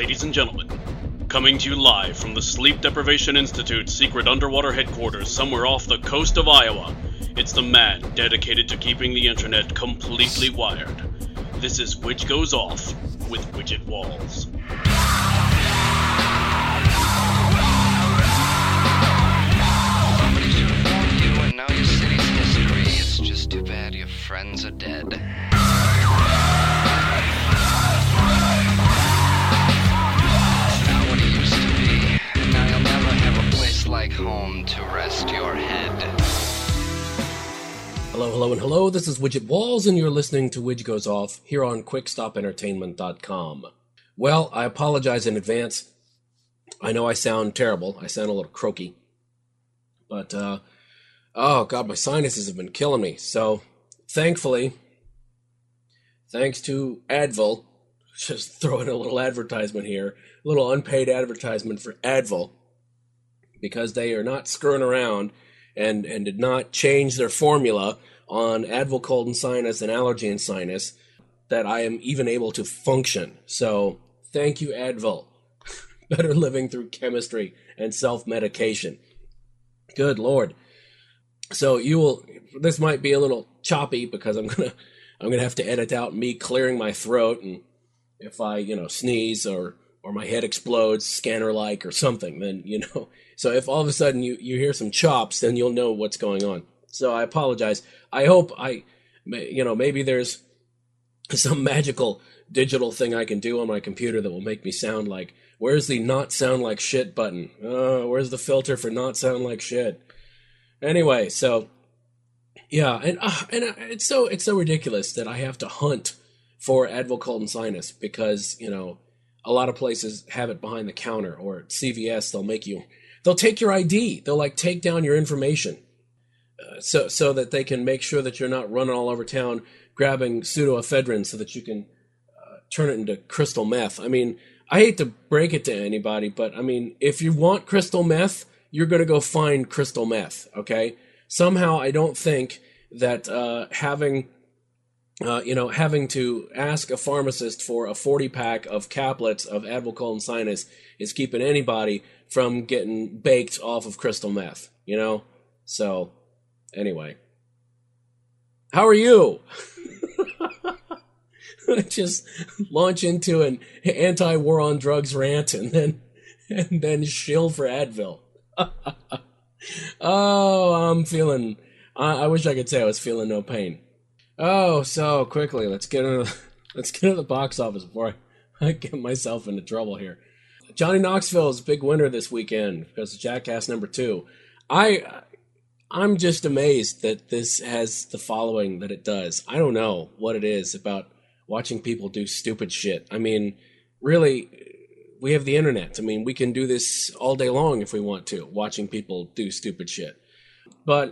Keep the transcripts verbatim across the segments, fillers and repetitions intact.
Ladies and gentlemen, coming to you live from the Sleep Deprivation Institute's secret underwater headquarters somewhere off the coast of Iowa, it's the man dedicated to keeping the internet completely wired. This is Which Goes Off with Widget Walls. Somebody should have warned you, and now your city's history. It's just too bad your friends are dead. Like home to rest your head. Hello, hello, and hello. This is Widget Walls, and you're listening to Widget Goes Off here on quick stop entertainment dot com. Well, I apologize in advance. I know I sound terrible. I sound a little croaky. But, uh, oh, God, my sinuses have been killing me. So, thankfully, thanks to Advil, just throwing a little advertisement here, a little unpaid advertisement for Advil, because they are not screwing around and, and did not change their formula on Advil cold and sinus and allergy and sinus, that I am even able to function. So, thank you, Advil. Better living through chemistry and self-medication. Good Lord. So you will, this might be a little choppy because I'm gonna, I'm gonna have to edit out me clearing my throat, and if I, you know, sneeze or, or my head explodes, scanner-like or something, then, you know. So if all of a sudden you, you hear some chops, then you'll know what's going on. So I apologize. I hope I, you know, maybe there's some magical digital thing I can do on my computer that will make me sound like, where's the not sound like shit button? Uh, where's the filter for not sound like shit? Anyway, so, yeah, and uh, and it's so it's so ridiculous that I have to hunt for Advil cold and sinus because, you know, a lot of places have it behind the counter, or at C V S they'll make you, they'll take your I D, they'll like take down your information, uh, so so that they can make sure that you're not running all over town grabbing pseudoephedrine so that you can uh, turn it into crystal meth. I mean, I hate to break it to anybody, but I mean, if you want crystal meth, you're going to go find crystal meth, okay? Somehow I don't think that uh, having, uh, you know, having to ask a pharmacist for a forty pack of caplets of Advil cold and sinus is keeping anybody from getting baked off of crystal meth, you know? So, anyway. How are you? Just launch into an anti-war on drugs rant and then and then shill for Advil. Oh, I'm feeling, I, I wish I could say I was feeling no pain. Oh, so quickly, let's get into, let's get into the box office before I, I get myself into trouble here. Johnny Knoxville is a big winner this weekend because of Jackass number two. I, I'm just amazed that this has the following that it does. I don't know what it is about watching people do stupid shit. I mean, really, we have the internet. I mean, we can do this all day long if we want to, watching people do stupid shit. But,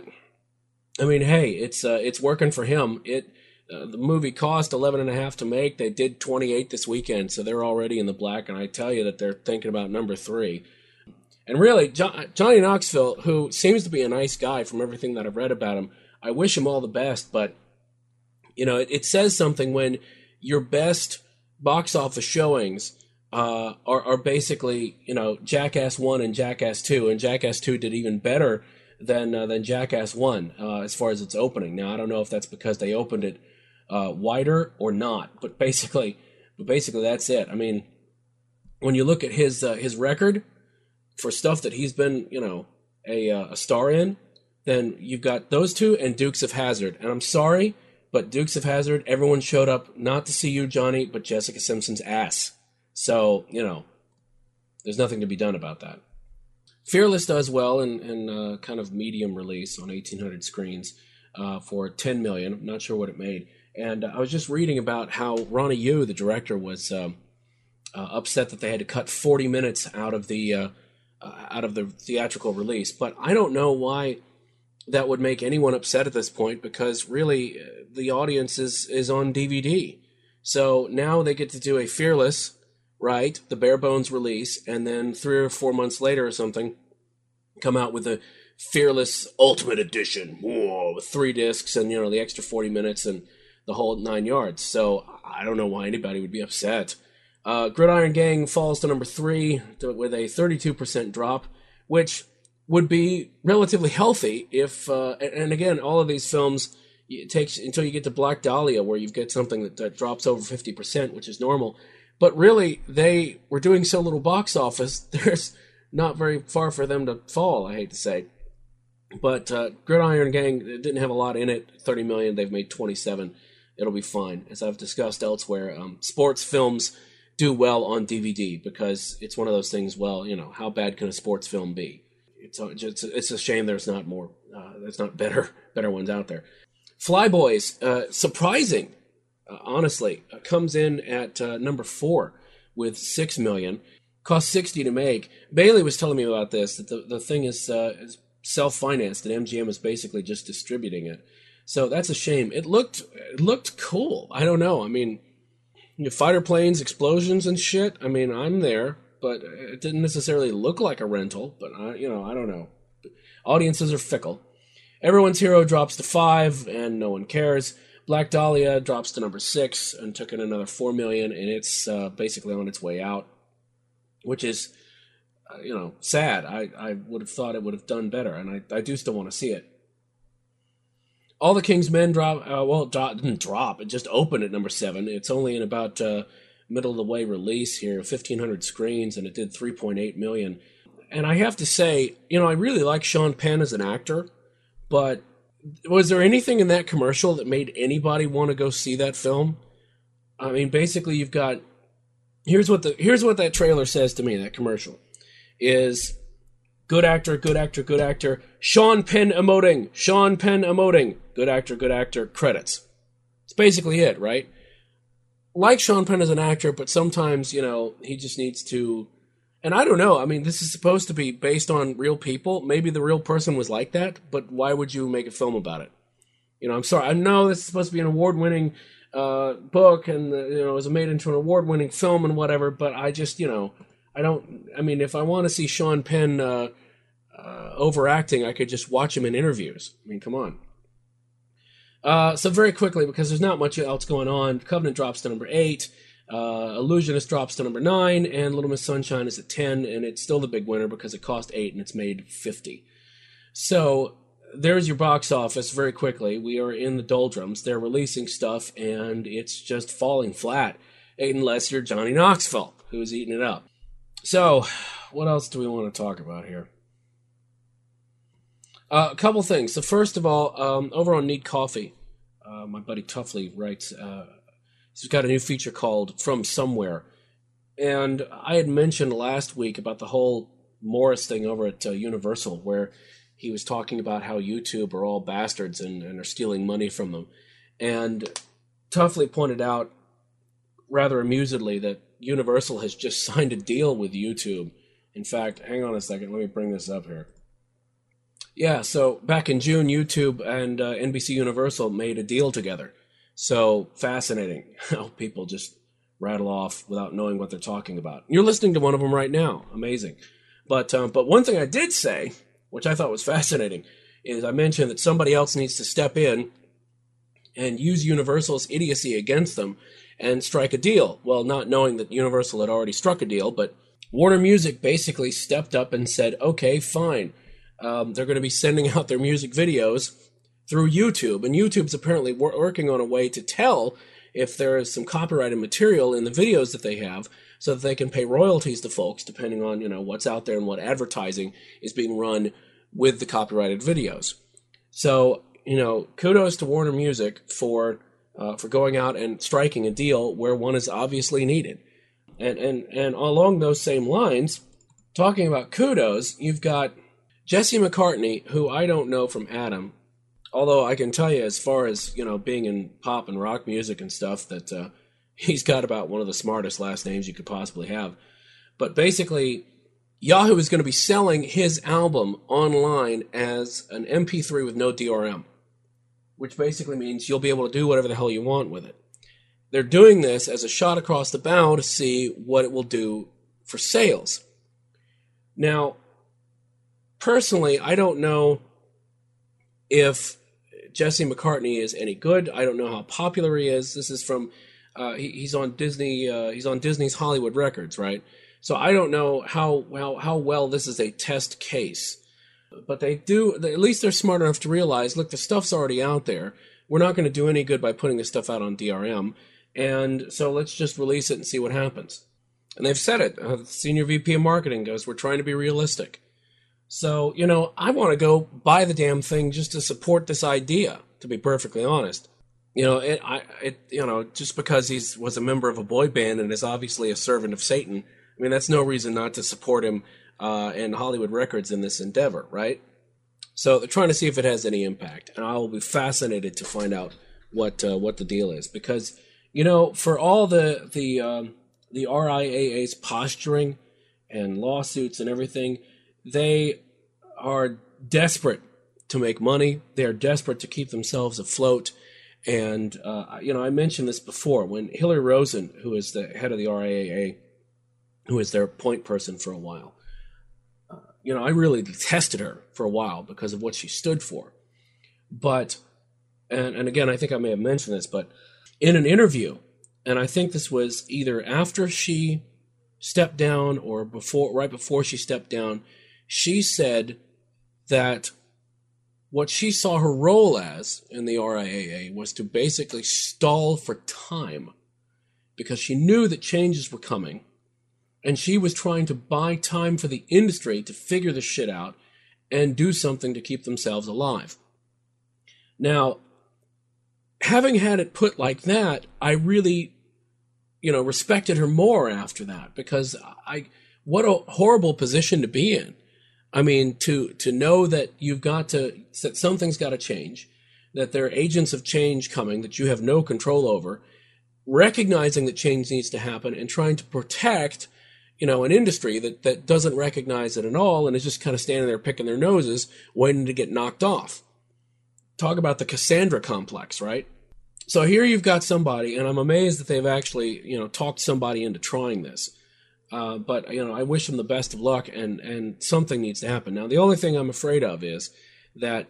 I mean, hey, it's uh, it's working for him. It uh, the movie cost eleven and a half to make. They did twenty-eight this weekend, so they're already in the black. And I tell you that they're thinking about number three. And really, jo- Johnny Knoxville, who seems to be a nice guy from everything that I've read about him, I wish him all the best. But, you know, it, it says something when your best box office showings uh, are, are basically, you know, Jackass one and Jackass two, and Jackass two did even better than uh, than Jackass one uh, as far as its opening. Now, I don't know if that's because they opened it uh, wider or not, but basically, but basically that's it. I mean, when you look at his uh, his record for stuff that he's been, you know, a uh, a star in, then you've got those two and Dukes of Hazzard. And I'm sorry, but Dukes of Hazzard, everyone showed up not to see you, Johnny, but Jessica Simpson's ass. So, you know, there's nothing to be done about that. Fearless does well in, in uh, kind of medium release on eighteen hundred screens uh, for ten million dollars. I'm not sure what it made. And uh, I was just reading about how Ronnie Yu, the director, was um, uh, upset that they had to cut forty minutes out of the uh, uh, out of the theatrical release. But I don't know why that would make anyone upset at this point, because really uh, the audience is, is on D V D. So now they get to do a Fearless, right, the bare bones release, and then three or four months later or something, come out with a Fearless Ultimate Edition, whoa, with three discs and, you know, the extra forty minutes and the whole nine yards. So I don't know why anybody would be upset. Uh, Gridiron Gang falls to number three to, with a thirty-two percent drop, which would be relatively healthy if, uh, and, and again, all of these films, it takes until you get to Black Dahlia where you get something that, that drops over fifty percent, which is normal. But really, they were doing so little box office, there's not very far for them to fall, I hate to say. But uh, Gridiron Gang didn't have a lot in it, thirty million dollars, they've made twenty-seven. It'll be fine. As I've discussed elsewhere, um, sports films do well on D V D because it's one of those things, well, you know, how bad can a sports film be? It's it's, it's a shame there's not more, uh, there's not better better ones out there. Flyboys, uh, surprising, uh, honestly, uh, comes in at uh, number four with six million dollars. Cost sixty to make. Bailey was telling me about this, that the, the thing is, uh, is self-financed and M G M is basically just distributing it. So that's a shame. It looked it looked cool. I don't know. I mean, you know, fighter planes, explosions and shit. I mean, I'm there, but it didn't necessarily look like a rental. But, I, you know, I don't know. Audiences are fickle. Everyone's Hero drops to five, and no one cares. Black Dahlia drops to number six and took in another four million dollars, and it's uh, basically on its way out, which is, uh, you know, sad. I, I would have thought it would have done better, and I, I do still want to see it. All the King's Men drop, uh, well, it didn't drop. It just opened at number seven. It's only in about uh, middle of the way release here, fifteen hundred screens, and it did three point eight million dollars. And I have to say, you know, I really like Sean Penn as an actor, but was there anything in that commercial that made anybody want to go see that film? I mean, basically, you've got here's what the here's what that trailer says to me. That commercial is good actor, good actor, good actor. Sean Penn emoting, Sean Penn emoting. Good actor, good actor. Credits. It's basically it, right? Like Sean Penn as an actor, but sometimes, you know, he just needs to. And I don't know. I mean, this is supposed to be based on real people. Maybe the real person was like that, but why would you make a film about it? You know, I'm sorry. I know this is supposed to be an award-winning uh, book, and uh, you know, it was made into an award-winning film and whatever. But I just, you know, I don't. I mean, if I want to see Sean Penn uh, uh, overacting, I could just watch him in interviews. I mean, come on. Uh, so very quickly, because there's not much else going on, Covenant drops to number eight. Uh, Illusionist drops to number nine, and Little Miss Sunshine is at ten, and it's still the big winner because it cost eight and it's made fifty. So there's your box office very quickly. We are in the doldrums. They're releasing stuff, and it's just falling flat, unless you're Johnny Knoxville, who's eating it up. So what else do we want to talk about here? Uh, a couple things. So first of all, um, over on Neat Coffee, uh, my buddy Tuffley writes... Uh, He's got a new feature called From Somewhere. And I had mentioned last week about the whole Morris thing over at uh, Universal, where he was talking about how YouTube are all bastards and, and are stealing money from them. And Tuffley pointed out, rather amusedly, that Universal has just signed a deal with YouTube. In fact, hang on a second, let me bring this up here. Yeah, so back in June, YouTube and uh, N B C Universal made a deal together. So fascinating how people just rattle off without knowing what they're talking about. You're listening to one of them right now. Amazing. But um, but one thing I did say, which I thought was fascinating, is I mentioned that somebody else needs to step in and use Universal's idiocy against them and strike a deal. Well, not knowing that Universal had already struck a deal, but Warner Music basically stepped up and said, okay, fine. Um, they're going to be sending out their music videos through YouTube, and YouTube's apparently wor- working on a way to tell if there is some copyrighted material in the videos that they have, so that they can pay royalties to folks, depending on, you know, what's out there and what advertising is being run with the copyrighted videos. So, you know, kudos to Warner Music for uh, for going out and striking a deal where one is obviously needed. And and and along those same lines, talking about kudos, you've got Jesse McCartney, who I don't know from Adam. Although I can tell you, as far as, you know, being in pop and rock music and stuff, that uh, he's got about one of the smartest last names you could possibly have. But basically, Yahoo is going to be selling his album online as an M P three with no D R M, which basically means you'll be able to do whatever the hell you want with it. They're doing this as a shot across the bow to see what it will do for sales. Now, personally, I don't know if Jesse McCartney is any good. I don't know how popular he is. This is from uh, he, he's on Disney. Uh, he's on Disney's Hollywood Records, right? So I don't know how how how well this is a test case, but they do. At least they're smart enough to realize, look, the stuff's already out there. We're not going to do any good by putting this stuff out on D R M, and so let's just release it and see what happens. And they've said it. Uh, the senior V P of marketing goes, we're trying to be realistic. So, you know, I want to go buy the damn thing just to support this idea, to be perfectly honest. You know, it, I, it, you know, just because he was a member of a boy band and is obviously a servant of Satan, I mean, that's no reason not to support him uh, and Hollywood Records in this endeavor, right? So they're trying to see if it has any impact, and I will be fascinated to find out what uh, what the deal is, because, you know, for all the the um, the R I A A's posturing and lawsuits and everything, they are desperate to make money. They are desperate to keep themselves afloat. And, uh, you know, I mentioned this before. When Hillary Rosen, who is the head of the R I A A, who is their point person for a while, uh, you know, I really detested her for a while because of what she stood for. But, and, and again, I think I may have mentioned this, but in an interview, and I think this was either after she stepped down or before, right before she stepped down, she said that what she saw her role as in the R I A A was to basically stall for time, because she knew that changes were coming, and she was trying to buy time for the industry to figure the shit out and do something to keep themselves alive. Now, having had it put like that, I really, you know, respected her more after that, because I, what a horrible position to be in. I mean, to, to know that you've got to, that something's got to change, that there are agents of change coming that you have no control over, recognizing that change needs to happen and trying to protect, you know, an industry that, that doesn't recognize it at all and is just kind of standing there picking their noses, waiting to get knocked off. Talk about the Cassandra complex, right? So here you've got somebody, and I'm amazed that they've actually, you know, talked somebody into trying this. Uh, but, you know, I wish them the best of luck, and, and something needs to happen. Now, the only thing I'm afraid of is that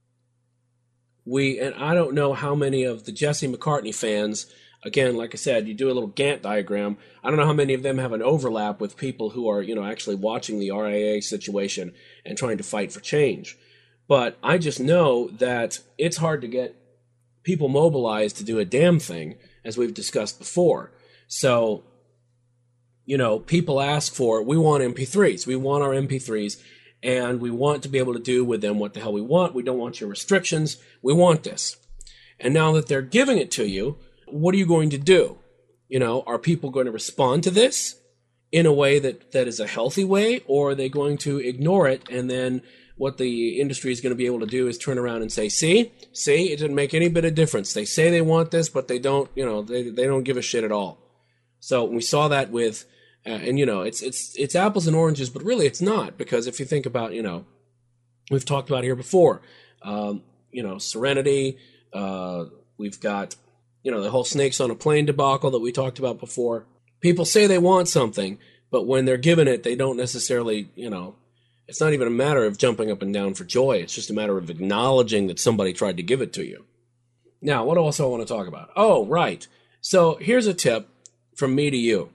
we, and I don't know how many of the Jesse McCartney fans, again, like I said, you do a little Gantt diagram, I don't know how many of them have an overlap with people who are, you know, actually watching the R I A A situation and trying to fight for change. But I just know that it's hard to get people mobilized to do a damn thing, as we've discussed before. So, you know, people ask for, we want M P threes. We want our M P threes, and we want to be able to do with them what the hell we want. We don't want your restrictions. We want this. And now that they're giving it to you, what are you going to do? You know, are people going to respond to this in a way that, that is a healthy way, or are they going to ignore it, and then what the industry is going to be able to do is turn around and say, see, see, it didn't make any bit of difference. They say they want this, but they don't, you know, they, they don't give a shit at all. So we saw that with, uh, and you know, it's, it's, it's apples and oranges, but really it's not, because if you think about, you know, we've talked about here before, um, you know, Serenity, uh, we've got, you know, the whole Snakes on a Plane debacle that we talked about before. People say they want something, but when they're given it, they don't necessarily, you know, it's not even a matter of jumping up and down for joy. It's just a matter of acknowledging that somebody tried to give it to you. Now, what else do I want to talk about? Oh, right. So here's a tip from me to you.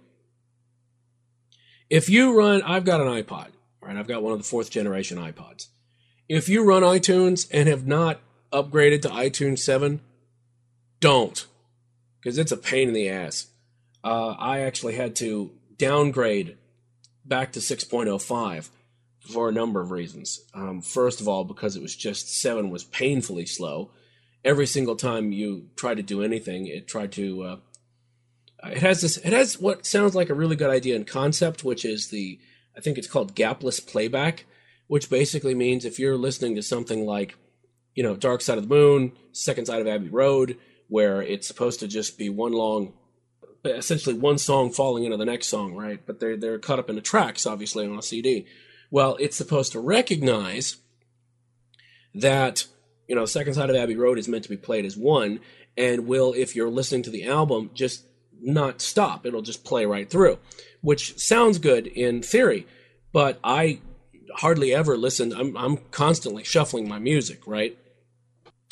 If you run, I've got an iPod, right? I've got one of the fourth generation iPods. If you run iTunes and have not upgraded to iTunes seven, don't, because it's a pain in the ass. Uh, I actually had to downgrade back to six point oh five. For a number of reasons. Um, first of all, because it was just, seven was painfully slow. Every single time you try to do anything, it tried to, uh, it has this, it has what sounds like a really good idea in concept, which is the, I think it's called gapless playback, which basically means if you're listening to something like, you know, Dark Side of the Moon, Second Side of Abbey Road, where it's supposed to just be one long, essentially one song falling into the next song, right? But they're, they're cut up into tracks, obviously, on a C D. Well, it's supposed to recognize that, you know, Second Side of Abbey Road is meant to be played as one, and will, if you're listening to the album, just not stop. It'll just play right through, which sounds good in theory, but I hardly ever listen. I'm, I'm constantly shuffling my music, right?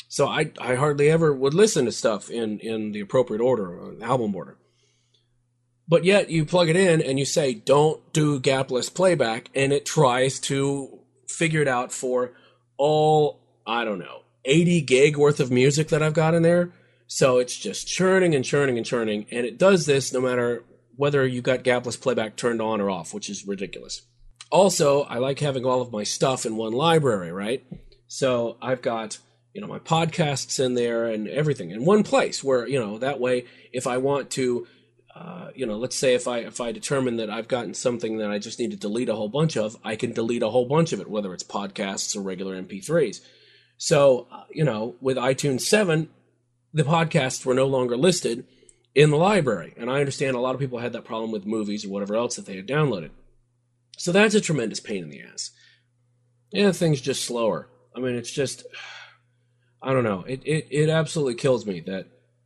So I, I hardly ever would listen to stuff in, in the appropriate order, album order. But yet you plug it in and you say, don't do gapless playback, and it tries to figure it out for all, I don't know, eighty gig worth of music that I've got in there. So it's just churning and churning and churning, and it does this no matter whether you got gapless playback turned on or off, which is ridiculous. Also, I like having all of my stuff in one library, right? So I've got, you know, my podcasts in there and everything in one place where, you know, that way if I want to, uh, you know, let's say if I if I determine that I've gotten something that I just need to delete a whole bunch of, I can delete a whole bunch of it, whether it's podcasts or regular M P threes. So, uh, you know, with iTunes seven, the podcasts were no longer listed in the library. And I understand a lot of people had that problem with movies or whatever else that they had downloaded. So that's a tremendous pain in the ass. And things just slower. I mean, it's just, I don't know. It, it, it absolutely kills me that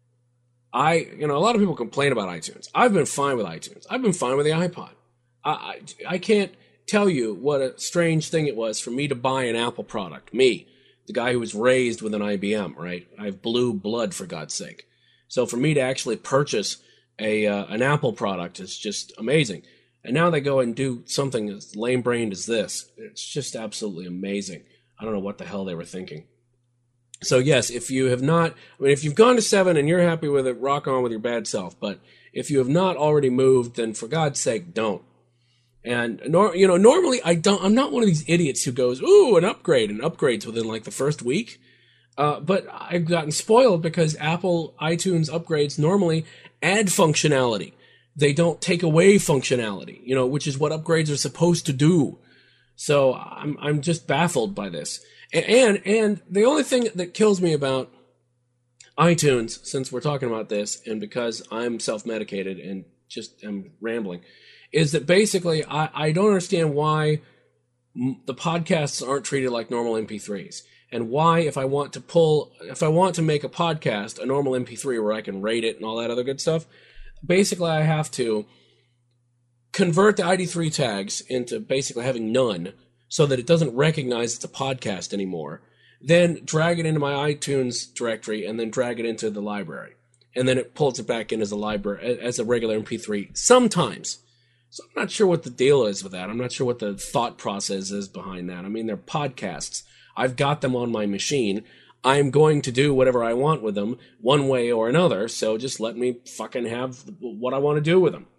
I, you know, a lot of people complain about iTunes. I've been fine with iTunes. I've been fine with the iPod. I, I, I can't tell you what a strange thing it was for me to buy an Apple product. Me, the guy who was raised with an I B M, right? I have blue blood, for God's sake. So for me to actually purchase a uh, an Apple product is just amazing. And now they go and do something as lame-brained as this. It's just absolutely amazing. I don't know what the hell they were thinking. So yes, if you have not, I mean, if you've gone to seven and you're happy with it, rock on with your bad self. But if you have not already moved, then for God's sake, don't. And nor, you know, normally I don't. I'm not one of these idiots who goes, "Ooh, an upgrade," and upgrades within like the first week. Uh, but I've gotten spoiled because Apple iTunes upgrades normally add functionality. They don't take away functionality, you know, which is what upgrades are supposed to do. So I'm I'm just baffled by this. And, and and the only thing that kills me about iTunes, since we're talking about this, and because I'm self-medicated and just am rambling, is that basically I, I don't understand why the podcasts aren't treated like normal M P threes. And why, if I want to pull, if I want to make a podcast, a normal M P three where I can rate it and all that other good stuff, basically I have to convert the I D three tags into basically having none so that it doesn't recognize it's a podcast anymore. Then drag it into my iTunes directory and then drag it into the library. And then it pulls it back in as a library, as a regular M P three sometimes. So I'm not sure what the deal is with that. I'm not sure what the thought process is behind that. I mean, they're podcasts. I've got them on my machine. I'm going to do whatever I want with them one way or another, so just let me fucking have what I want to do with them.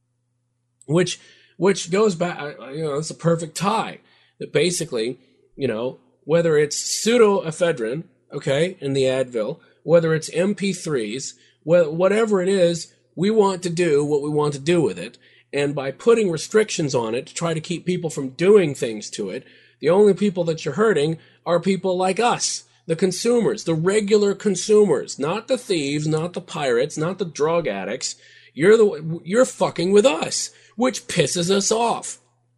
Which which goes back, you know, it's a perfect tie. That basically, you know, whether it's pseudoephedrine, okay, in the Advil, whether it's M P threes, whatever it is, we want to do what we want to do with it. And by putting restrictions on it to try to keep people from doing things to it, the only people that you're hurting are people like us, the consumers, the regular consumers, not the thieves, not the pirates, not the drug addicts. You're the you're fucking with us, which pisses us off.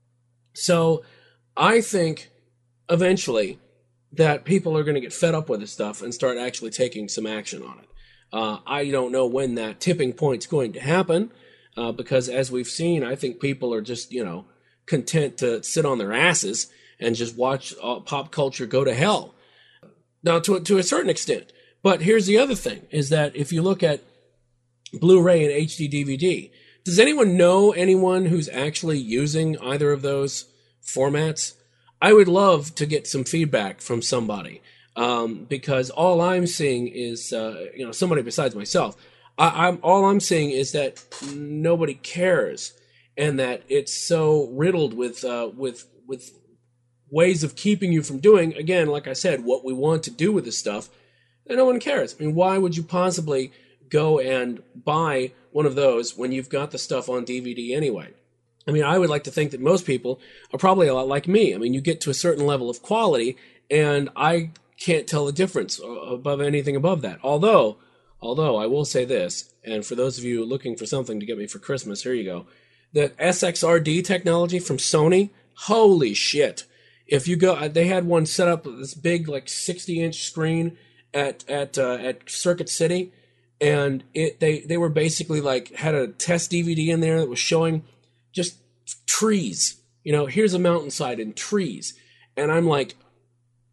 So I think eventually that people are going to get fed up with this stuff and start actually taking some action on it. Uh, I don't know when that tipping point's going to happen, uh, because as we've seen, I think people are just, you know, content to sit on their asses and just watch uh, pop culture go to hell. Now, to, to a certain extent. But here's the other thing, is that if you look at Blu-ray and H D D V D, does anyone know anyone who's actually using either of those formats? I would love to get some feedback from somebody, um, because all I'm seeing is, uh, you know, somebody besides myself. I, I'm all I'm seeing is that nobody cares, and that it's so riddled with uh, with with ways of keeping you from doing, again, like I said, what we want to do with this stuff, and no one cares. I mean, why would you possibly go and buy one of those when you've got the stuff on D V D anyway? I mean, I would like to think that most people are probably a lot like me. I mean, you get to a certain level of quality, and I can't tell the difference above anything above that. Although, although I will say this, and for those of you looking for something to get me for Christmas, here you go. The S X R D technology from Sony, holy shit. If you go, they had one set up, this big, like sixty inch screen at at uh, at Circuit City, and it they they were basically like had a test D V D in there that was showing just trees. You know, here's a mountainside and trees, and I'm like,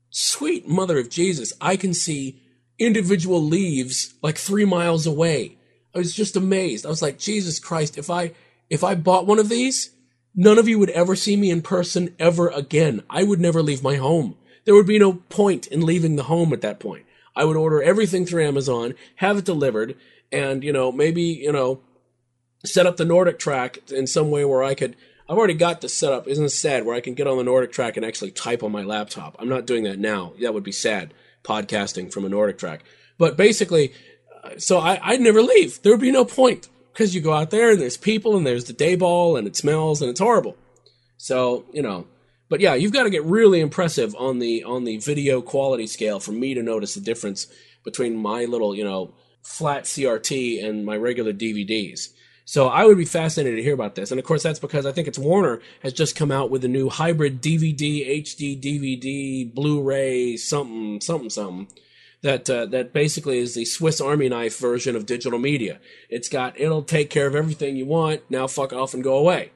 sweet mother of Jesus, I can see individual leaves like three miles away. I was just amazed. I was like, Jesus Christ, if I if I bought one of these, none of you would ever see me in person ever again. I would never leave my home. There would be no point in leaving the home at that point. I would order everything through Amazon, have it delivered, and, you know, maybe, you know, set up the Nordic Track in some way where I could, I've already got this set up, isn't it sad, where I can get on the Nordic Track and actually type on my laptop. I'm not doing that now. That would be sad, podcasting from a Nordic Track. But basically, uh, so I, I'd never leave. There would be no point, because you go out there and there's people and there's the day ball and it smells and it's horrible. So, you know, but yeah, you've got to get really impressive on the on the video quality scale for me to notice the difference between my little, you know, flat C R T and my regular D V Ds. So I would be fascinated to hear about this. And of course, that's because I think it's Warner has just come out with a new hybrid D V D, H D, D V D, Blu-ray, something, something, something. That uh, that basically is the Swiss Army knife version of digital media. It's got, it'll take care of everything you want. Now fuck off and go away.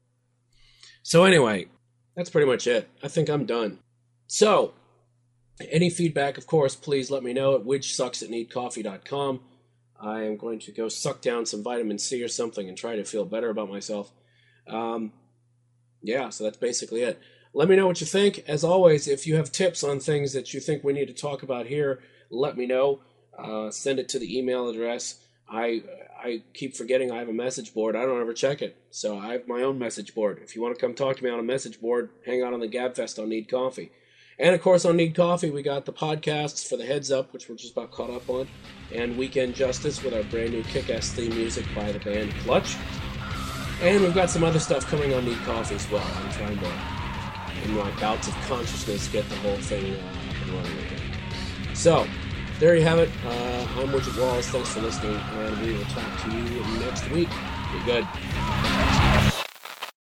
So anyway, that's pretty much it. I think I'm done. So, any feedback, of course, please let me know at which sucks at need coffee dot com. I am going to go suck down some vitamin C or something and try to feel better about myself. Um, yeah, so that's basically it. Let me know what you think. As always, if you have tips on things that you think we need to talk about here, let me know. Uh, send it to the email address. I I keep forgetting I have a message board. I don't ever check it. So I have my own message board. If you want to come talk to me on a message board, hang out on the GabFest on Need Coffee. And, of course, on Need Coffee, we got the podcasts for the Heads Up, which we're just about caught up on, and Weekend Justice with our brand new kick-ass theme music by the band Clutch. And we've got some other stuff coming on Need Coffee as well. I'm trying to, in my bouts of consciousness, get the whole thing uh, up and running again. So, there you have it. Uh, I'm Widget Wallace. Thanks for listening, and we will talk to you next week. Be good.